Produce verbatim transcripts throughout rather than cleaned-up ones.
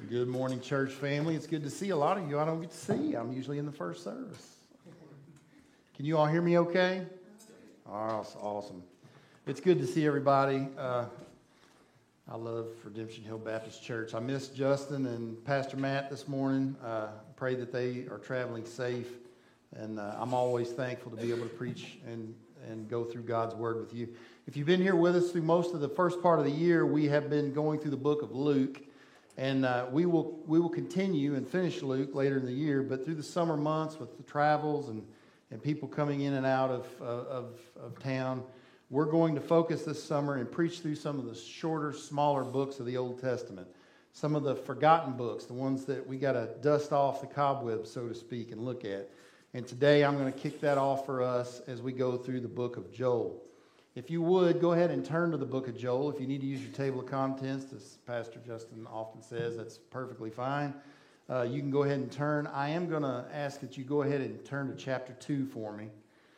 Good morning, church family. It's good to see a lot of you I don't get to see. I'm usually in the first service. Can you all hear me okay? Oh, awesome. It's good to see everybody. Uh, I love Redemption Hill Baptist Church. I missed Justin and Pastor Matt this morning. Uh, pray that they are traveling safe. And uh, I'm always thankful to be able to preach and, and go through God's Word with you. If you've been here with us through most of the first part of the year, we have been going through the book of Luke. And uh, we will we will continue and finish Luke later in the year, but through the summer months with the travels and, and people coming in and out of, uh, of, of town, we're going to focus this summer and preach through some of the shorter, smaller books of the Old Testament. Some of the forgotten books, the ones that we got to dust off the cobwebs, so to speak, and look at. And today I'm going to kick that off for us as we go through the book of Joel. If you would, go ahead and turn to the book of Joel. If you need to use your table of contents, as Pastor Justin often says, that's perfectly fine. Uh, you can go ahead and turn. I am going to ask that you go ahead and turn to chapter two for me.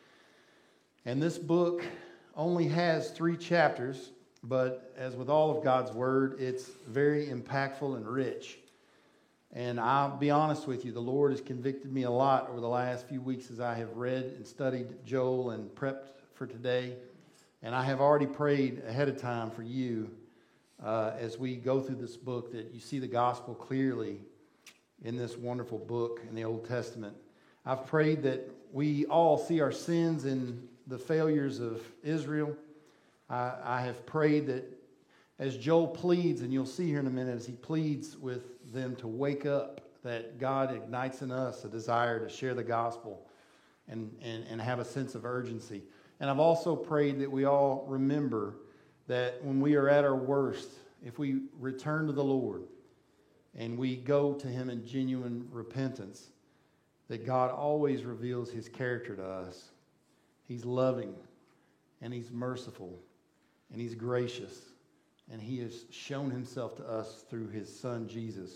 And this book only has three chapters, but as with all of God's Word, it's very impactful and rich. And I'll be honest with you, the Lord has convicted me a lot over the last few weeks as I have read and studied Joel and prepped for today. And I have already prayed ahead of time for you uh, as we go through this book that you see the gospel clearly in this wonderful book in the Old Testament. I've prayed that we all see our sins in the failures of Israel. I, I have prayed that as Joel pleads, and you'll see here in a minute, as he pleads with them to wake up, that God ignites in us a desire to share the gospel and, and, and have a sense of urgency. And I've also prayed that we all remember that when we are at our worst, if we return to the Lord and we go to Him in genuine repentance, that God always reveals His character to us. He's loving, and He's merciful, and He's gracious, and He has shown Himself to us through His Son, Jesus.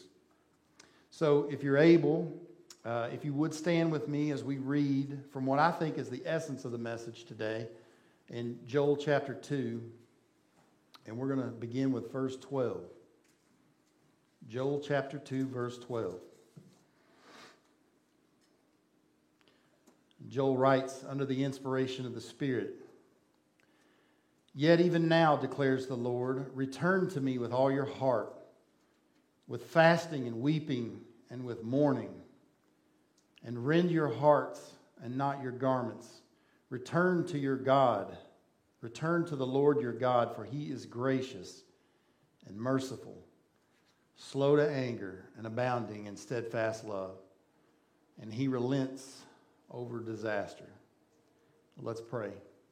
So if you're able, Uh, if you would stand with me as we read from what I think is the essence of the message today in Joel chapter two, and we're going to begin with verse twelve. Joel chapter two, verse twelve. Joel writes under the inspiration of the Spirit, "Yet even now, declares the Lord, return to me with all your heart, with fasting and weeping and with mourning. And rend your hearts and not your garments. Return to your God. Return to the Lord your God, for He is gracious and merciful, slow to anger and abounding in steadfast love. And He relents over disaster." Let's pray.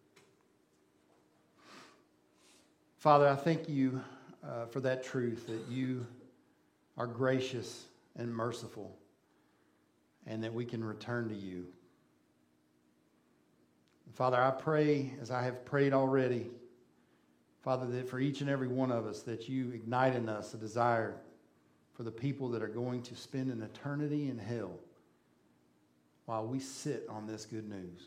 Father, I thank you uh, for that truth, that you are gracious and merciful, and that we can return to you. Father, I pray, as I have prayed already, Father, that for each and every one of us, that you ignite in us a desire for the people that are going to spend an eternity in hell while we sit on this good news.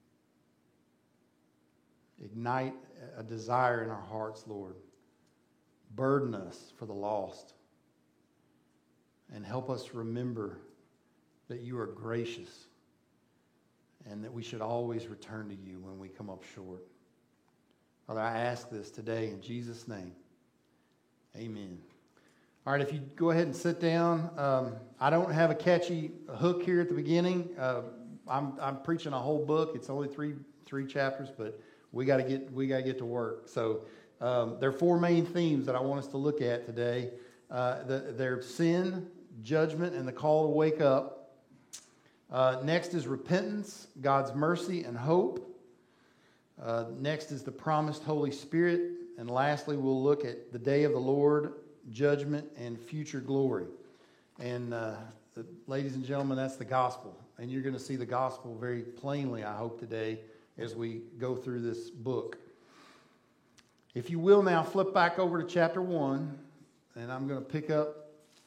Ignite a desire in our hearts, Lord. Burden us for the lost, and help us remember that you are gracious and that we should always return to you when we come up short. Father, I ask this today in Jesus' name. Amen. All right, if you go ahead and sit down. Um, I don't have a catchy hook here at the beginning. Uh, I'm, I'm preaching a whole book. It's only three three chapters, but we got to get we got to get to work. So um, there are four main themes that I want us to look at today. Uh, the, they're sin, judgment, and the call to wake up. Uh, next is repentance, God's mercy and hope. Uh, next is the promised Holy Spirit. And lastly, we'll look at the day of the Lord, judgment, and future glory. And uh, the, ladies and gentlemen, that's the gospel. And you're going to see the gospel very plainly, I hope, today as we go through this book. If you will now, flip back over to chapter one, and I'm going to pick up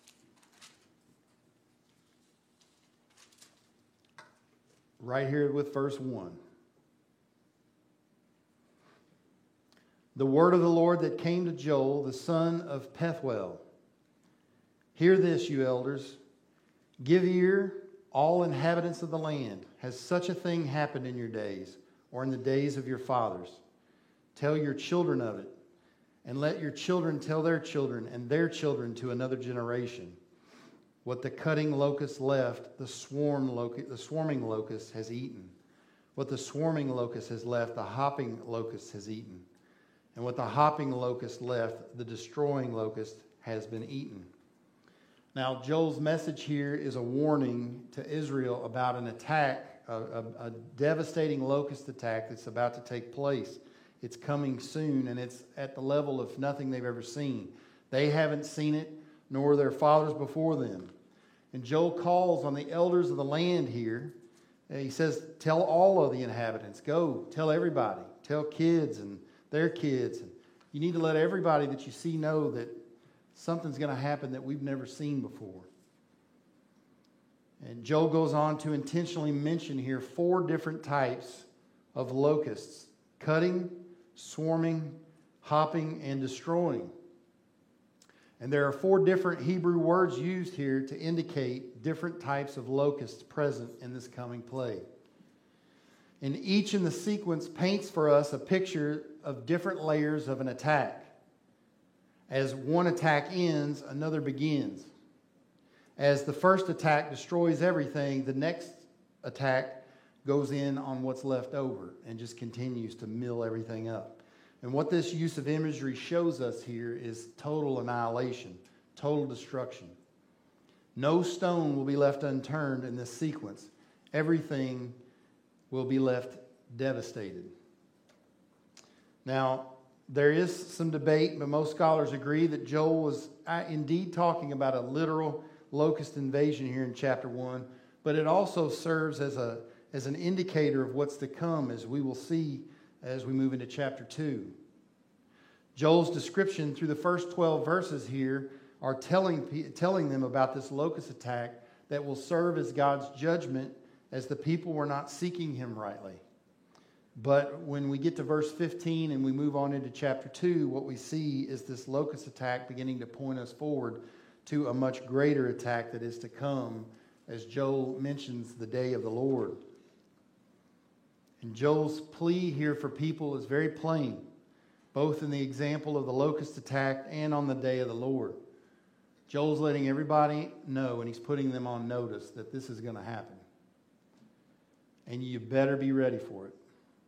right here with verse one. "The word of the Lord that came to Joel, the son of Pethuel. Hear this, you elders. Give ear, all inhabitants of the land. Has such a thing happened in your days, or in the days of your fathers? Tell your children of it, and let your children tell their children and their children to another generation. What the cutting locust left, the swarm locust, the swarming locust has eaten. What the swarming locust has left, the hopping locust has eaten. And what the hopping locust left, the destroying locust has been eaten. Now, Joel's message here is a warning to Israel about an attack, a, a, a devastating locust attack that's about to take place. It's coming soon, and it's at the level of nothing they've ever seen. They haven't seen it, nor their fathers before them. And Joel calls on the elders of the land here. He says, tell all of the inhabitants. Go, tell everybody. Tell kids and their kids. You need to let everybody that you see know that something's going to happen that we've never seen before. And Joel goes on to intentionally mention here four different types of locusts: cutting, swarming, hopping, and destroying. And there are four different Hebrew words used here to indicate different types of locusts present in this coming plague. And each in the sequence paints for us a picture of different layers of an attack. As one attack ends, another begins. As the first attack destroys everything, the next attack goes in on what's left over and just continues to mill everything up. And what this use of imagery shows us here is total annihilation, total destruction. No stone will be left unturned in this sequence. Everything will be left devastated. Now, there is some debate, but most scholars agree that Joel was indeed talking about a literal locust invasion here in chapter one, but it also serves as a as an indicator of what's to come, as we will see as we move into chapter two. Joel's description through the first twelve verses here are telling, telling them about this locust attack that will serve as God's judgment as the people were not seeking him rightly. But when we get to verse fifteen and we move on into chapter two, what we see is this locust attack beginning to point us forward to a much greater attack that is to come, as Joel mentions the day of the Lord. And Joel's plea here for people is very plain, both in the example of the locust attack and on the day of the Lord. Joel's letting everybody know, and he's putting them on notice, that this is going to happen. And you better be ready for it.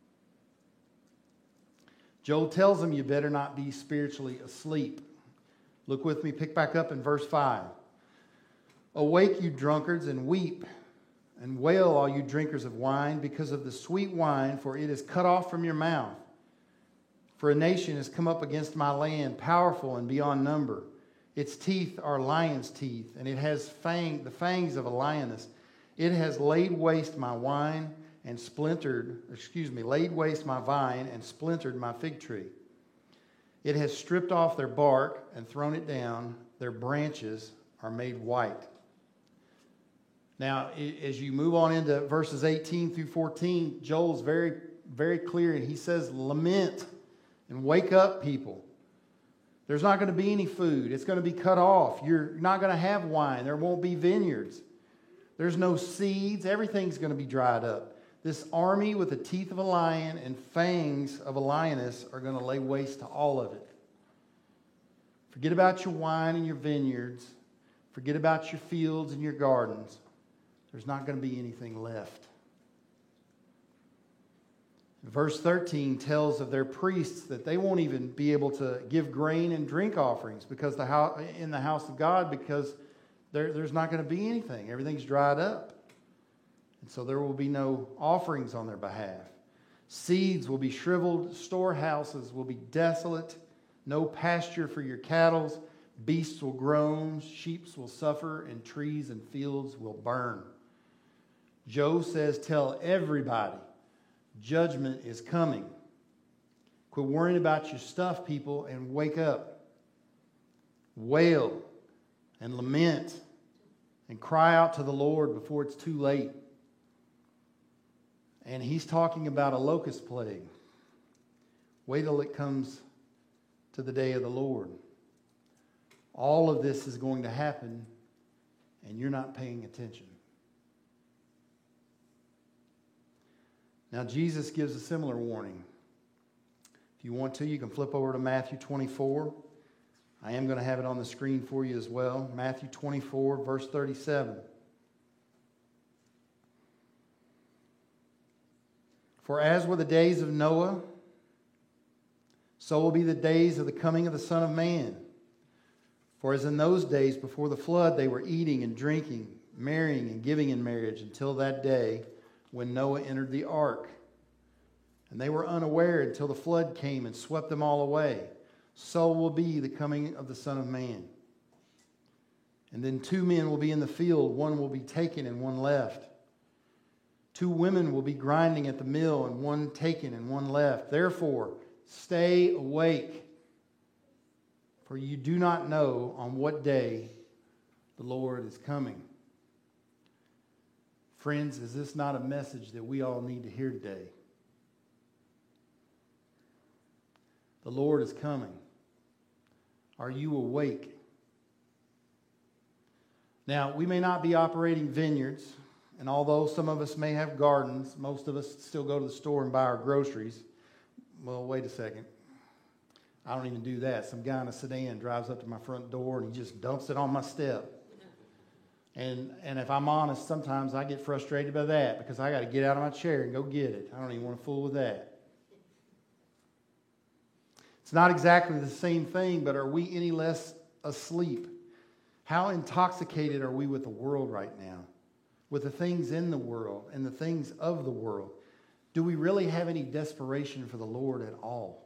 Joel tells them you better not be spiritually asleep. Look with me, pick back up in verse five. Awake, you drunkards, and weep, and wail, all you drinkers of wine, because of the sweet wine, for it is cut off from your mouth. For a nation has come up against my land, powerful and beyond number. Its teeth are lion's teeth, and it has fang, the fangs of a lioness. It has laid waste my wine and splintered, excuse me, laid waste my vine and splintered my fig tree. It has stripped off their bark and thrown it down. Their branches are made white. Now, as you move on into verses eighteen through fourteen, Joel's very, very clear, and he says, lament and wake up, people. There's not going to be any food. It's going to be cut off. You're not going to have wine. There won't be vineyards. There's no seeds. Everything's going to be dried up. This army with the teeth of a lion and fangs of a lioness are going to lay waste to all of it. Forget about your wine and your vineyards. Forget about your fields and your gardens. There's not going to be anything left. Verse thirteen tells of their priests that they won't even be able to give grain and drink offerings because the house, in the house of God, because there, there's not going to be anything. Everything's dried up. And so there will be no offerings on their behalf. Seeds will be shriveled. Storehouses will be desolate. No pasture for your cattle. Beasts will groan. Sheep will suffer. And trees and fields will burn. Job says, tell everybody, judgment is coming. Quit worrying about your stuff, people, and wake up. Wail and lament and cry out to the Lord before it's too late. And he's talking about a locust plague. Wait till it comes to the day of the Lord. all of this is going to happen and you're not paying attention. Now, Jesus gives a similar warning. If you want to, you can flip over to Matthew twenty-four. I am going to have it on the screen for you as well. Matthew twenty-four, verse thirty-seven. For as were the days of Noah, so will be the days of the coming of the Son of Man. For as in those days before the flood, they were eating and drinking, marrying and giving in marriage until that day when Noah entered the ark. And they were unaware until the flood came and swept them all away. So will be the coming of the Son of Man. And then two men will be in the field, one will be taken and one left. Two women will be grinding at the mill, and one taken and one left. Therefore, stay awake, for you do not know on what day the Lord is coming. Friends, is this not a message that we all need to hear today? The Lord is coming. Are you awake? Now, we may not be operating vineyards, and although some of us may have gardens, most of us still go to the store and buy our groceries. Well, wait a second. I don't even do that. Some guy in a sedan drives up to my front door and he just dumps it on my step. And and if I'm honest, sometimes I get frustrated by that because I got to get out of my chair and go get it. I don't even want to fool with that. It's not exactly the same thing, but are we any less asleep? How intoxicated are we with the world right now? With the things in the world and the things of the world? Do we really have any desperation for the Lord at all?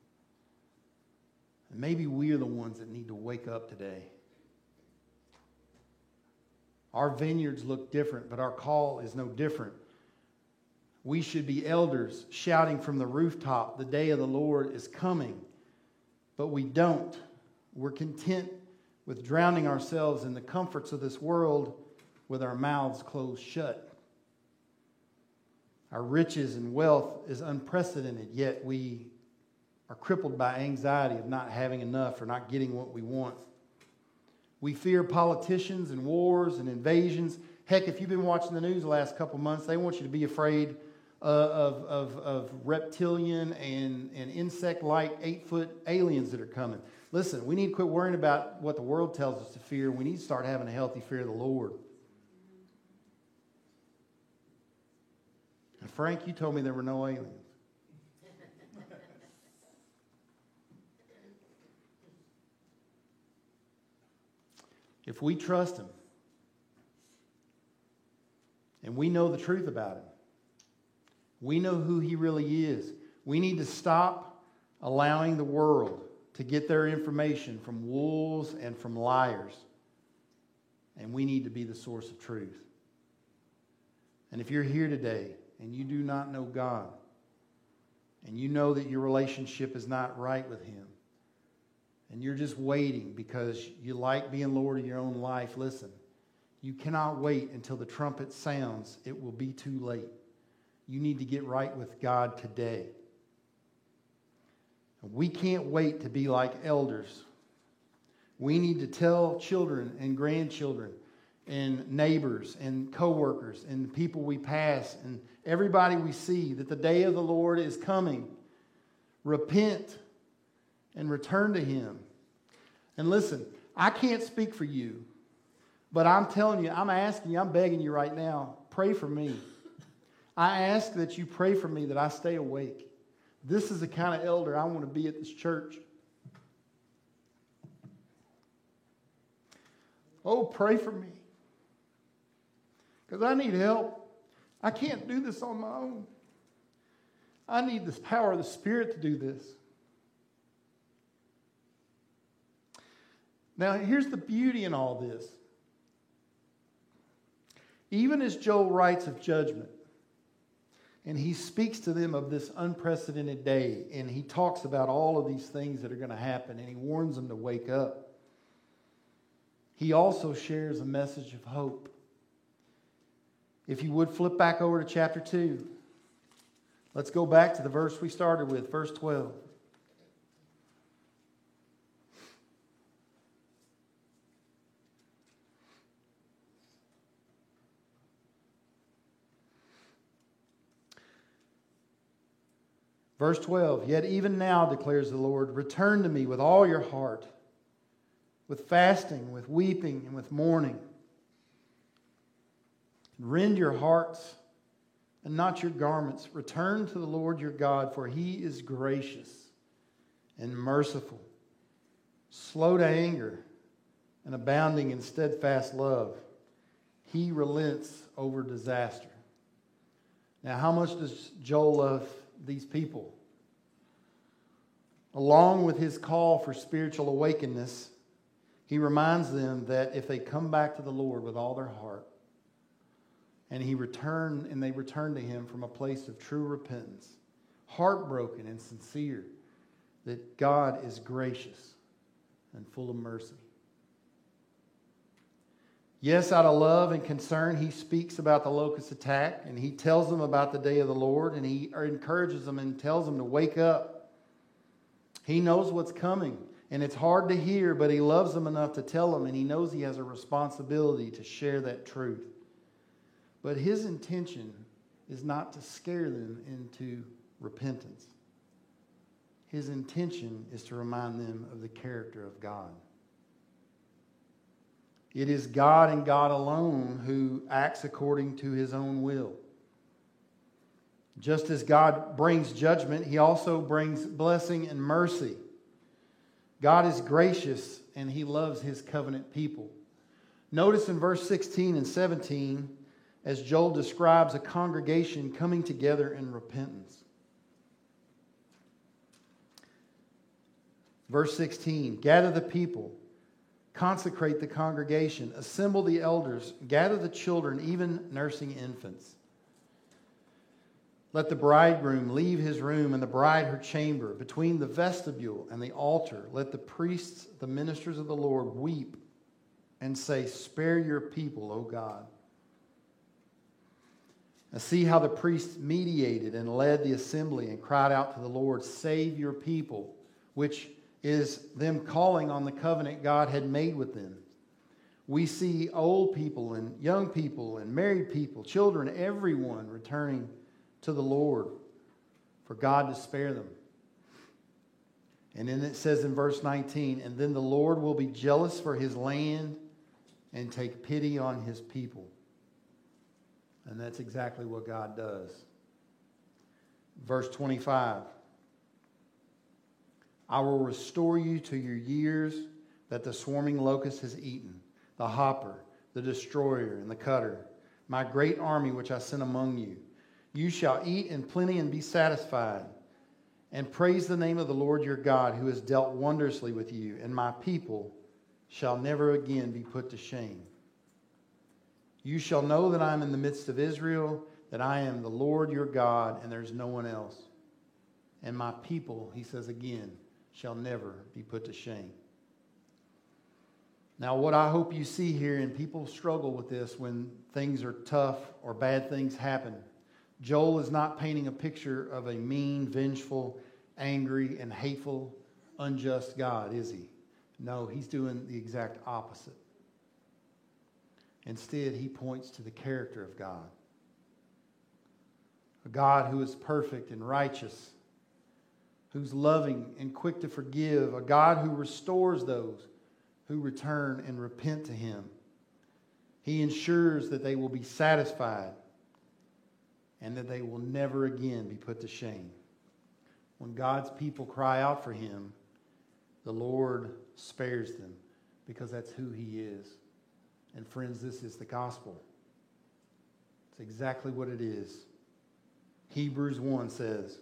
And maybe we are the ones that need to wake up today. Our vineyards look different, but our call is no different. We should be elders shouting from the rooftop, the day of the Lord is coming. But we don't. We're content with drowning ourselves in the comforts of this world with our mouths closed shut. Our riches and wealth is unprecedented, yet we are crippled by anxiety of not having enough or not getting what we want. We fear politicians and wars and invasions. Heck, if you've been watching the news the last couple months, they want you to be afraid uh, of, of, of reptilian and, and insect-like eight-foot aliens that are coming. Listen, we need to quit worrying about what the world tells us to fear. We need to start having a healthy fear of the Lord. And Frank, you told me there were no aliens. If we trust Him and we know the truth about Him, we know who He really is, we need to stop allowing the world to get their information from wolves and from liars. And we need to be the source of truth. And if you're here today and you do not know God, and you know that your relationship is not right with Him, and you're just waiting because you like being Lord of your own life, listen, you cannot wait until the trumpet sounds. It will be too late. You need to get right with God today. We can't wait to be like elders. We need to tell children and grandchildren and neighbors and coworkers and people we pass and everybody we see that the day of the Lord is coming. Repent and return to Him. And listen, I can't speak for you, but I'm telling you, I'm asking you, I'm begging you right now, pray for me. I ask that you pray for me that I stay awake. This is the kind of elder I want to be at this church. Oh, pray for me. Because I need help. I can't do this on my own. I need this power of the Spirit to do this. Now, here's the beauty in all this. Even as Joel writes of judgment, and he speaks to them of this unprecedented day, and he talks about all of these things that are going to happen, and he warns them to wake up, he also shares a message of hope. If you would flip back over to chapter two. Let's go back to the verse we started with, verse twelve. Verse twelve, yet even now, declares the Lord, return to me with all your heart, with fasting, with weeping, and with mourning. Rend your hearts and not your garments. Return to the Lord your God, for he is gracious and merciful, slow to anger, and abounding in steadfast love. He relents over disaster. Now, how much does Joel love these people? Along with his call for spiritual awakeness, he reminds them that if they come back to the Lord with all their heart, and he return and they return to him from a place of true repentance, heartbroken and sincere, that God is gracious and full of mercy. Yes, out of love and concern, he speaks about the locust attack, and he tells them about the day of the Lord, and he encourages them and tells them to wake up. He knows what's coming, and it's hard to hear, but he loves them enough to tell them, and he knows he has a responsibility to share that truth. But his intention is not to scare them into repentance. His intention is to remind them of the character of God. It is God and God alone who acts according to his own will. Just as God brings judgment, he also brings blessing and mercy. God is gracious and he loves his covenant people. Notice in verse sixteen and seventeen, as Joel describes a congregation coming together in repentance. Verse sixteen, gather the people, consecrate the congregation, assemble the elders, gather the children, even nursing infants. Let the bridegroom leave his room and the bride her chamber. Between the vestibule and the altar, let the priests, the ministers of the Lord, weep and say, spare your people, O God. Now see how the priests mediated and led the assembly and cried out to the Lord, save your people, which is them calling on the covenant God had made with them. We see old people and young people and married people, children, everyone returning to the Lord for God to spare them. And then it says in verse nineteen, and then the Lord will be jealous for his land and take pity on his people. And that's exactly what God does. Verse twenty-five. I will restore you to your years that the swarming locust has eaten, the hopper, the destroyer, and the cutter, my great army which I sent among you. You shall eat in plenty and be satisfied, and praise the name of the Lord your God, who has dealt wondrously with you, and my people shall never again be put to shame. You shall know that I am in the midst of Israel, that I am the Lord your God, and there's no one else. And my people, he says again, shall never be put to shame. Now, what I hope you see here, and people struggle with this when things are tough or bad things happen, Joel is not painting a picture of a mean, vengeful, angry, and hateful, unjust God, is he? No, he's doing the exact opposite. Instead, he points to the character of God. A God who is perfect and righteous, who's loving and quick to forgive, a God who restores those who return and repent to him. He ensures that they will be satisfied and that they will never again be put to shame. When God's people cry out for him, the Lord spares them because that's who he is. And friends, this is the gospel. It's exactly what it is. Hebrews one says,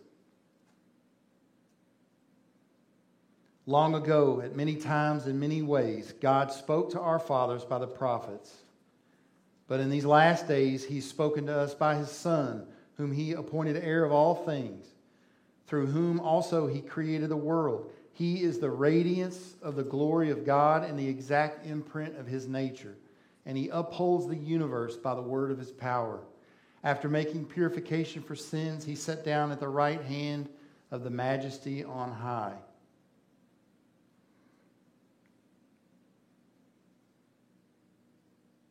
long ago, at many times in many ways, God spoke to our fathers by the prophets. But in these last days, he's spoken to us by his Son, whom he appointed heir of all things, through whom also he created the world. He is the radiance of the glory of God and the exact imprint of his nature. And he upholds the universe by the word of his power. After making purification for sins, he sat down at the right hand of the Majesty on high.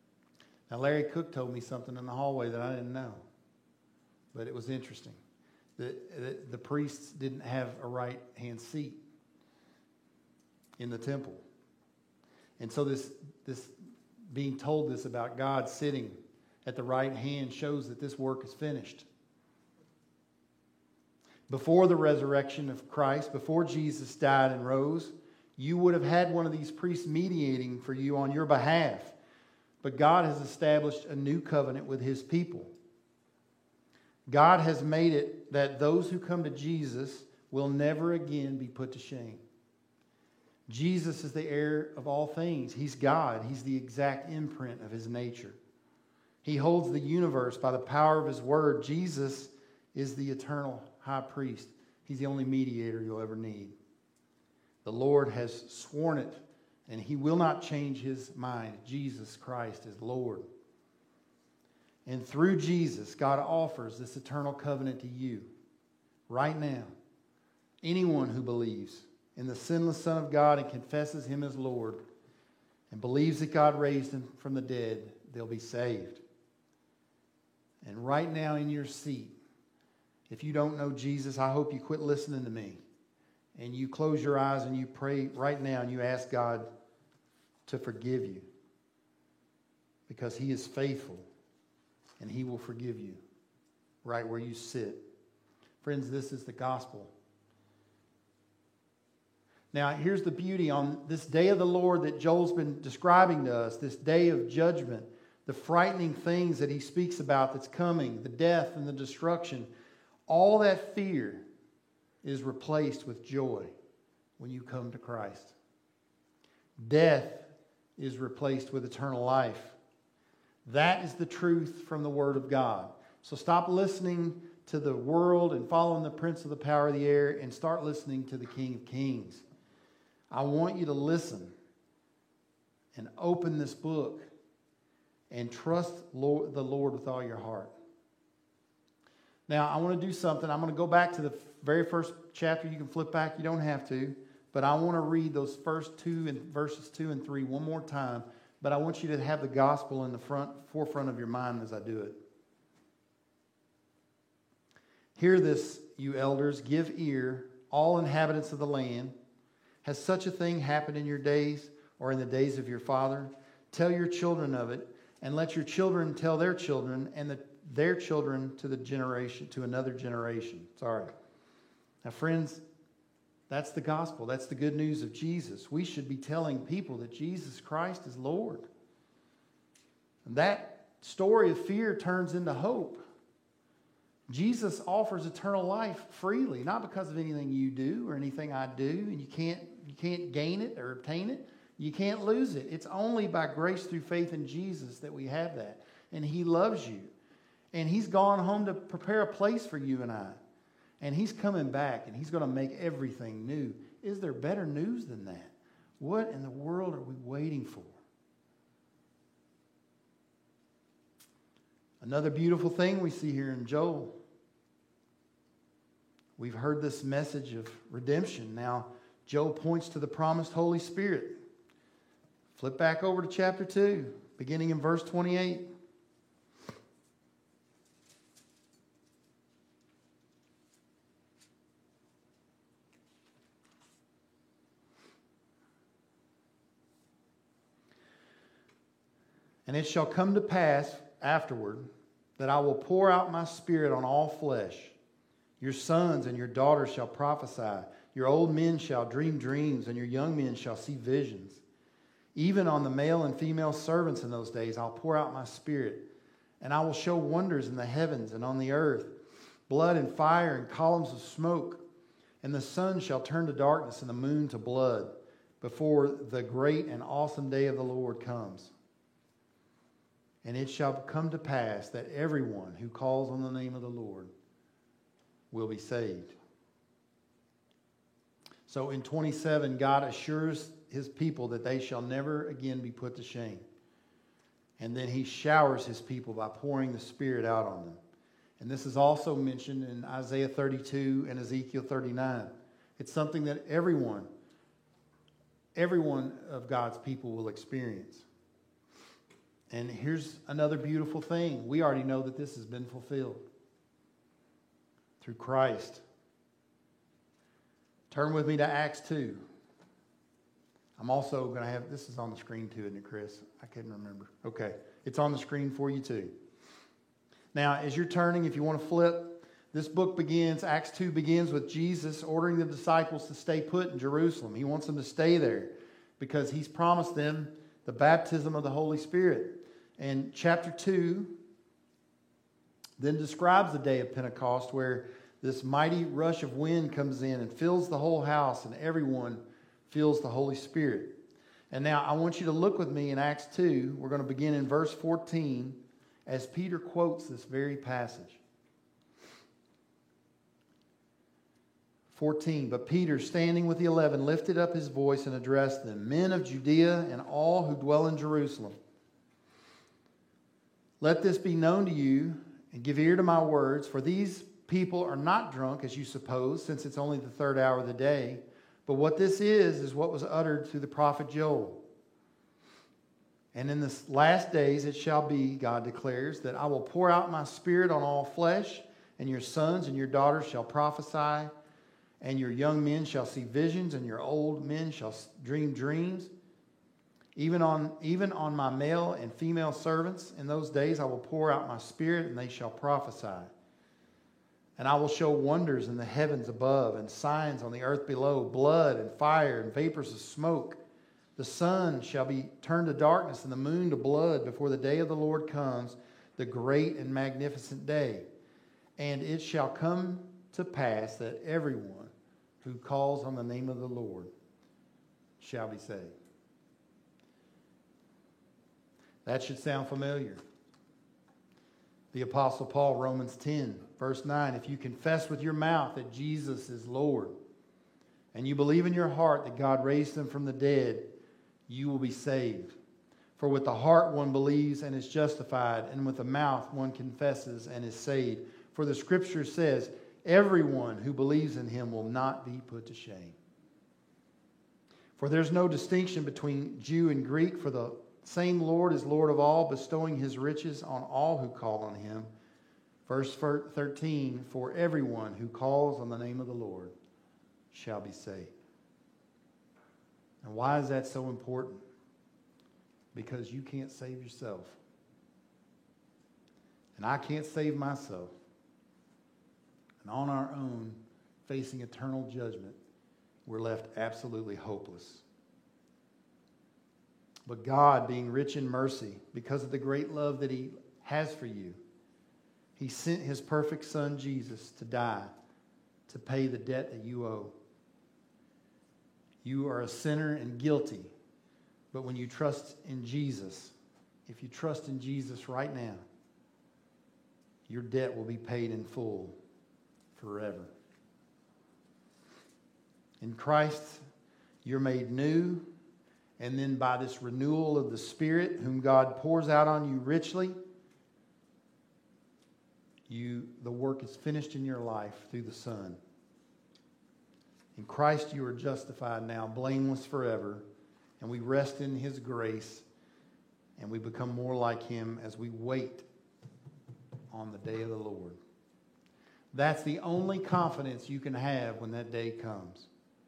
Now, Larry Cook told me something in the hallway that I didn't know, but it was interesting. The, the, the priests didn't have a right-hand seat in the temple. And so this, this being told this about God sitting at the right hand shows that this work is finished. Before the resurrection of Christ, before Jesus died and rose, you would have had one of these priests mediating for you on your behalf. But God has established a new covenant with his people. God has made it that those who come to Jesus will never again be put to shame. Jesus is the heir of all things. He's God. He's the exact imprint of his nature. He holds the universe by the power of his word. Jesus is the eternal high priest. He's the only mediator you'll ever need. The Lord has sworn it, and he will not change his mind. Jesus Christ is Lord. And through Jesus, God offers this eternal covenant to you right now. Anyone who believes in the sinless Son of God and confesses him as Lord and believes that God raised him from the dead, they'll be saved. And right now in your seat, if you don't know Jesus, I hope you quit listening to me and you close your eyes and you pray right now and you ask God to forgive you, because he is faithful and he will forgive you right where you sit. Friends, this is the gospel. Now, here's the beauty on this day of the Lord that Joel's been describing to us, this day of judgment, the frightening things that he speaks about that's coming, the death and the destruction. All that fear is replaced with joy when you come to Christ. Death is replaced with eternal life. That is the truth from the Word of God. So stop listening to the world and following the prince of the power of the air and start listening to the King of Kings. I want you to listen and open this book and trust Lord, the Lord with all your heart. Now, I want to do something. I'm going to go back to the very first chapter. You can flip back. You don't have to. But I want to read those first two and verses two and three one more time. But I want you to have the gospel in the front forefront of your mind as I do it. Hear this, you elders. Give ear, all inhabitants of the land. Has such a thing happened in your days or in the days of your father? Tell your children of it, and let your children tell their children, and the, their children to the generation, to another generation. Sorry. Now, friends, that's the gospel. That's the good news of Jesus. We should be telling people that Jesus Christ is Lord. And that story of fear turns into hope. Jesus offers eternal life freely, not because of anything you do or anything I do, and you can't you can't gain it or obtain it. You can't lose it. It's only by grace through faith in Jesus that we have that. And he loves you. And he's gone home to prepare a place for you and I. And he's coming back, and he's going to make everything new. Is there better news than that? What in the world are we waiting for? Another beautiful thing we see here in Joel. We've heard this message of redemption. Now, Joel points to the promised Holy Spirit. Flip back over to chapter two, beginning in verse twenty-eight. And it shall come to pass afterward that I will pour out my spirit on all flesh. Your sons and your daughters shall prophesy. Your old men shall dream dreams, and your young men shall see visions. Even on the male and female servants in those days I'll pour out my spirit, and I will show wonders in the heavens and on the earth, blood and fire and columns of smoke. And the sun shall turn to darkness and the moon to blood before the great and awesome day of the Lord comes. And it shall come to pass that everyone who calls on the name of the Lord will be saved. So in twenty-seven, God assures his people that they shall never again be put to shame. And then he showers his people by pouring the Spirit out on them. And this is also mentioned in Isaiah thirty-two and Ezekiel thirty-nine. It's something that everyone, everyone of God's people will experience. And here's another beautiful thing. We already know that this has been fulfilled. through Christ. Turn with me to Acts two. I'm also going to have, this is on the screen too, isn't it, Chris? I couldn't remember. Okay, it's on the screen for you too. Now, as you're turning, if you want to flip, this book begins, Acts two begins with Jesus ordering the disciples to stay put in Jerusalem. He wants them to stay there because he's promised them the baptism of the Holy Spirit. And chapter two then describes the day of Pentecost, where this mighty rush of wind comes in and fills the whole house, and everyone feels the Holy Spirit. And now I want you to look with me in Acts two. We're going to begin in verse fourteen as Peter quotes this very passage. fourteen, but Peter, standing with the eleven, lifted up his voice and addressed them, Men of Judea and all who dwell in Jerusalem, let this be known to you, and give ear to my words, for these people are not drunk, as you suppose, since it's only the third hour of the day. But what this is, is what was uttered through the prophet Joel. And in the last days it shall be, God declares, that I will pour out my spirit on all flesh, and your sons and your daughters shall prophesy, and your young men shall see visions, and your old men shall dream dreams. Even on, even on my male and female servants in those days I will pour out my spirit, and they shall prophesy. And I will show wonders in the heavens above, and signs on the earth below, blood and fire and vapors of smoke. The sun shall be turned to darkness, and the moon to blood, before the day of the Lord comes, the great and magnificent day. And it shall come to pass that everyone who calls on the name of the Lord shall be saved. That should sound familiar. The Apostle Paul, Romans ten, verse nine, if you confess with your mouth that Jesus is Lord, and you believe in your heart that God raised him from the dead, you will be saved. For with the heart one believes and is justified, and with the mouth one confesses and is saved. For the Scripture says, everyone who believes in him will not be put to shame. For there's no distinction between Jew and Greek, for the same Lord is Lord of all, bestowing his riches on all who call on him. Verse thirteen, for everyone who calls on the name of the Lord shall be saved. And why is that so important? Because you can't save yourself. And I can't save myself. And on our own, facing eternal judgment, we're left absolutely hopeless. But God, being rich in mercy, because of the great love that he has for you, he sent his perfect Son, Jesus, to die, to pay the debt that you owe. You are a sinner and guilty, but when you trust in Jesus, if you trust in Jesus right now, your debt will be paid in full forever. In Christ, you're made new. And then by this renewal of the Spirit, whom God pours out on you richly, you, the work is finished in your life through the Son. In Christ you are justified now, blameless forever, and we rest in his grace, and we become more like him as we wait on the day of the Lord. That's the only confidence you can have when that day comes.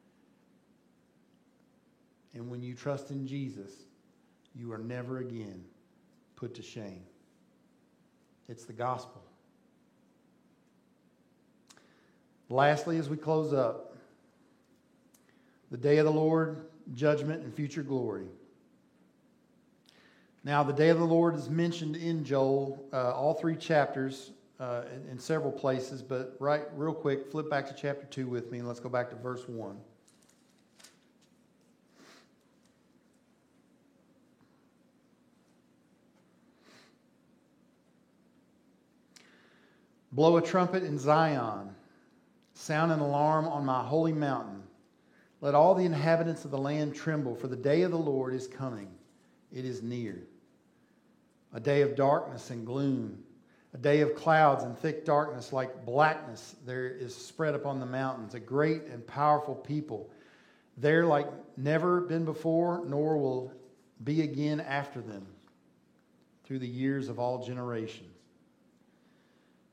And when you trust in Jesus, you are never again put to shame. It's the gospel. Lastly, as we close up, the day of the Lord, judgment and future glory. Now, the day of the Lord is mentioned in Joel, uh, all three chapters, uh, in, in several places, but right, real quick, flip back to chapter two with me, and let's go back to verse one. Blow a trumpet in Zion. Sound an alarm on my holy mountain. Let all the inhabitants of the land tremble, for the day of the Lord is coming. It is near. A day of darkness and gloom. A day of clouds and thick darkness, like blackness there is spread upon the mountains. A great and powerful people. There like never been before, nor will be again after them, through the years of all generations.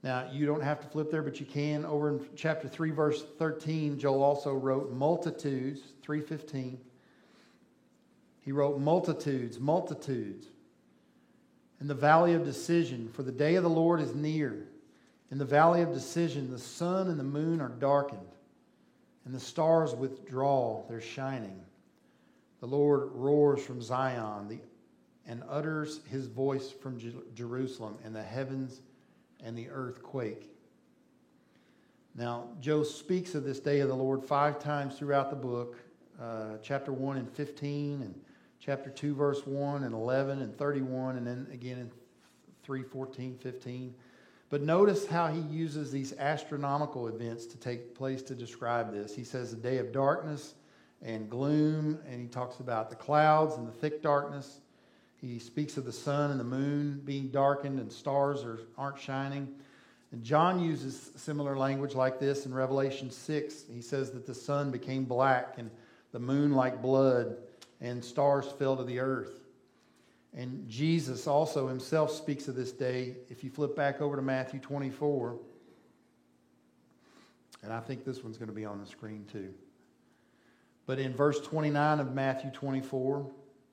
Now, you don't have to flip there, but you can. Over in chapter three, verse thirteen, Joel also wrote multitudes, three fifteen. He wrote multitudes, multitudes. In the valley of decision, for the day of the Lord is near. In the valley of decision, the sun and the moon are darkened, and the stars withdraw their shining. The Lord roars from Zion the, and utters his voice from Jer- Jerusalem, and the heavens and the earth quake. Now, Joe speaks of this day of the Lord five times throughout the book. Uh, chapter one and fifteen, and chapter two, verse one, and eleven, and thirty-one, and then again in three, fourteen, fifteen. But notice how he uses these astronomical events to take place to describe this. He says a day of darkness and gloom, and he talks about the clouds and the thick darkness. He speaks of the sun and the moon being darkened and stars are, aren't shining. And John uses similar language like this in Revelation six. He says that the sun became black and the moon like blood and stars fell to the earth. And Jesus also himself speaks of this day. If you flip back over to Matthew twenty-four, and I think this one's going to be on the screen too. But in verse twenty-nine of Matthew twenty-four,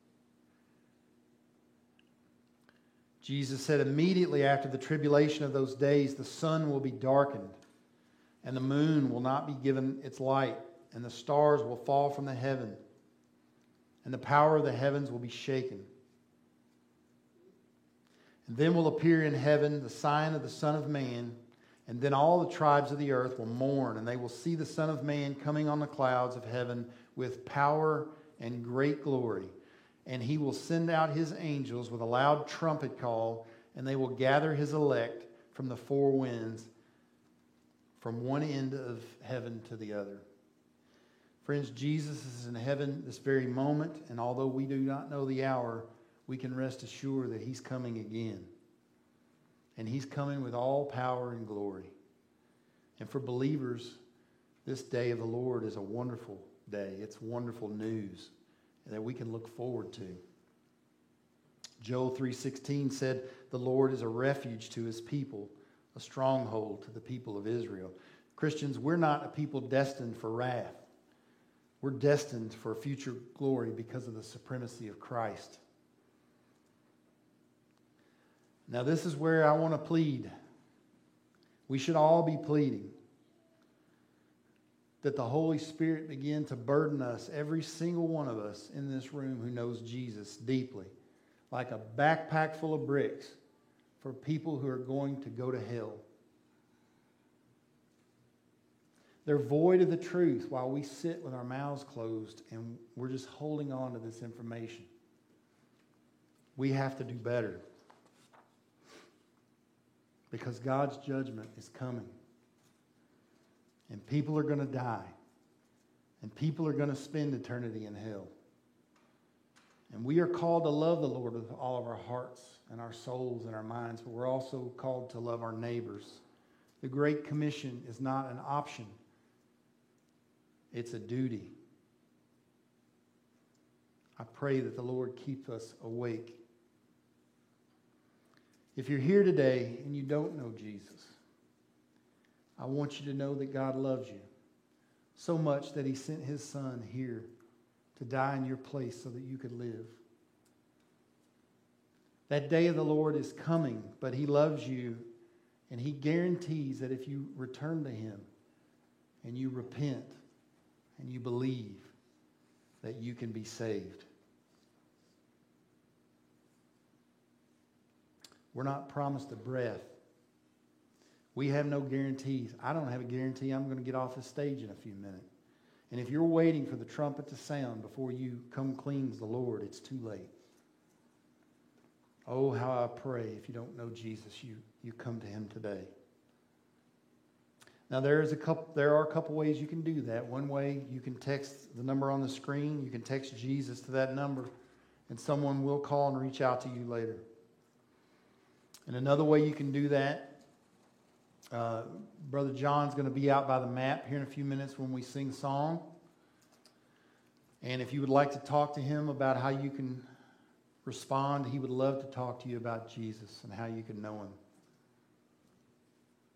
Jesus said, immediately after the tribulation of those days, the sun will be darkened, and the moon will not be given its light, and the stars will fall from the heaven, and the power of the heavens will be shaken. And then will appear in heaven the sign of the Son of Man, and then all the tribes of the earth will mourn, and they will see the Son of Man coming on the clouds of heaven with power and great glory. And he will send out his angels with a loud trumpet call, and they will gather his elect from the four winds, from one end of heaven to the other. Friends, Jesus is in heaven this very moment, and although we do not know the hour, we can rest assured that he's coming again. And he's coming with all power and glory. And for believers, this day of the Lord is a wonderful day. It's wonderful news that we can look forward to. Joel three sixteen said, the Lord is a refuge to his people, a stronghold to the people of Israel. Christians, we're not a people destined for wrath. We're destined for future glory because of the supremacy of Christ. Now, this is where I want to plead. We should all be pleading that the Holy Spirit begin to burden us, every single one of us in this room who knows Jesus deeply, like a backpack full of bricks for people who are going to go to hell. They're void of the truth while we sit with our mouths closed and we're just holding on to this information. We have to do better because God's judgment is coming. And people are going to die. And people are going to spend eternity in hell. And we are called to love the Lord with all of our hearts and our souls and our minds, but we're also called to love our neighbors. The Great Commission is not an option. It's a duty. I pray that the Lord keep us awake. If you're here today and you don't know Jesus, I want you to know that God loves you so much that he sent his Son here to die in your place so that you could live. That day of the Lord is coming, but he loves you, and he guarantees that if you return to him and you repent and you believe, that you can be saved. We're not promised a breath. We have no guarantees. I don't have a guarantee I'm going to get off the stage in a few minutes. And if you're waiting for the trumpet to sound before you come clean to the Lord, it's too late. Oh, how I pray if you don't know Jesus, you, you come to him today. Now, there is a couple, there are a couple ways you can do that. One way, you can text the number on the screen. You can text Jesus to that number, and someone will call and reach out to you later. And another way you can do that, Uh, Brother John's going to be out by the map here in a few minutes when we sing song. And if you would like to talk to him about how you can respond, he would love to talk to you about Jesus and how you can know him.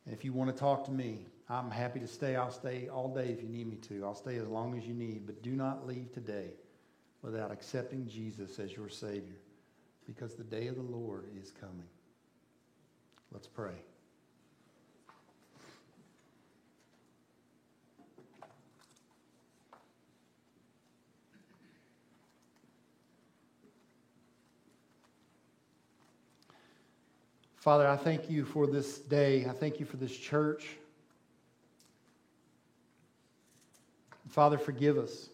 And if you want to talk to me, I'm happy to stay. I'll stay all day if you need me to. I'll stay as long as you need. But do not leave today without accepting Jesus as your Savior, because the day of the Lord is coming. Let's pray. Father, I thank you for this day. I thank you for this church. Father, forgive us.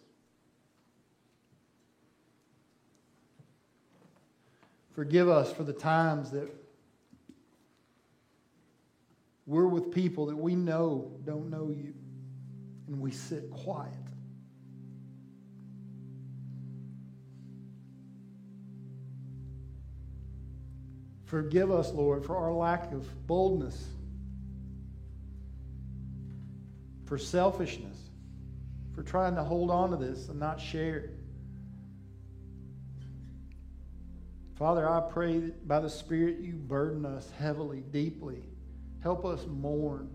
Forgive us for the times that we're with people that we know don't know you, and we sit quiet. Forgive us, Lord, for our lack of boldness, for selfishness, for trying to hold on to this and not share. Father, I pray that by the Spirit you burden us heavily, deeply. Help us mourn.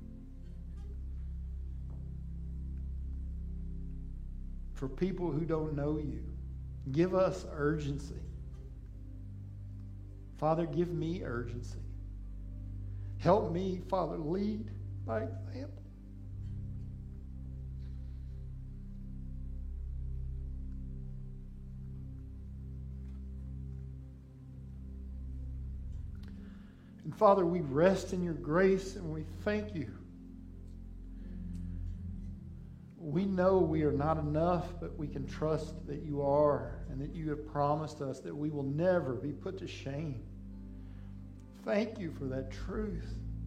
For people who don't know you. Give us urgency. Father, give me urgency. Help me, Father, lead by example. And Father, we rest in your grace and we thank you. We know we are not enough, but we can trust that you are and that you have promised us that we will never be put to shame. Thank you for that truth.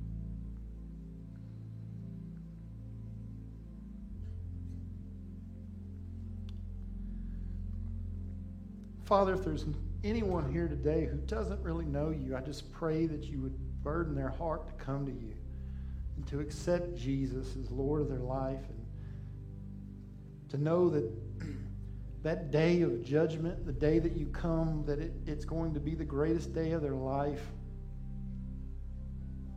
Father, if there's anyone here today who doesn't really know you, I just pray that you would burden their heart to come to you and to accept Jesus as Lord of their life, and to know that that day of judgment, the day that you come, that it, it's going to be the greatest day of their life.